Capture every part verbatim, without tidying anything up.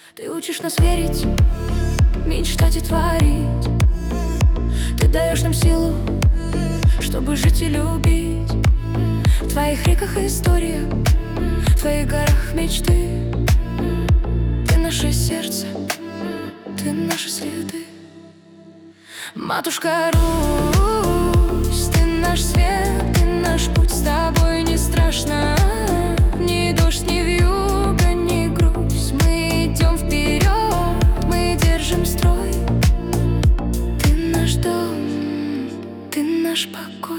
Ты учишь нас верить, мечтать и творить. Ты даешь нам силу, чтобы жить и любить. В твоих реках история, в твоих горах мечты. Ты наше сердце, ты наши следы. Матушка Русь, ты наш свет, ты наш путь. С тобой не страшно ни дождь, ни вьюга, ни грусть. Мы идем вперед, мы держим строй. Ты наш дом, ты наш покой.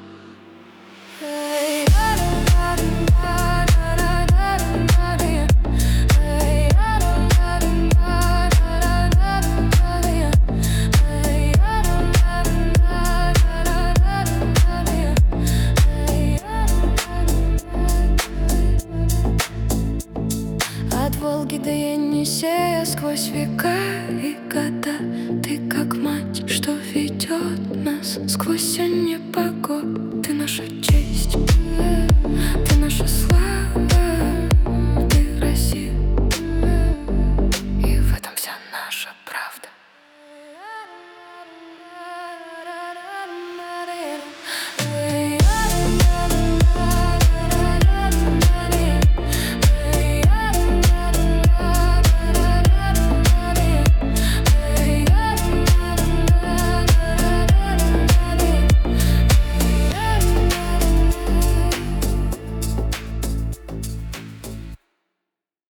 От Волги до Енисея, сквозь века и года. Ты как мать, что ведет нас сквозь непогоду.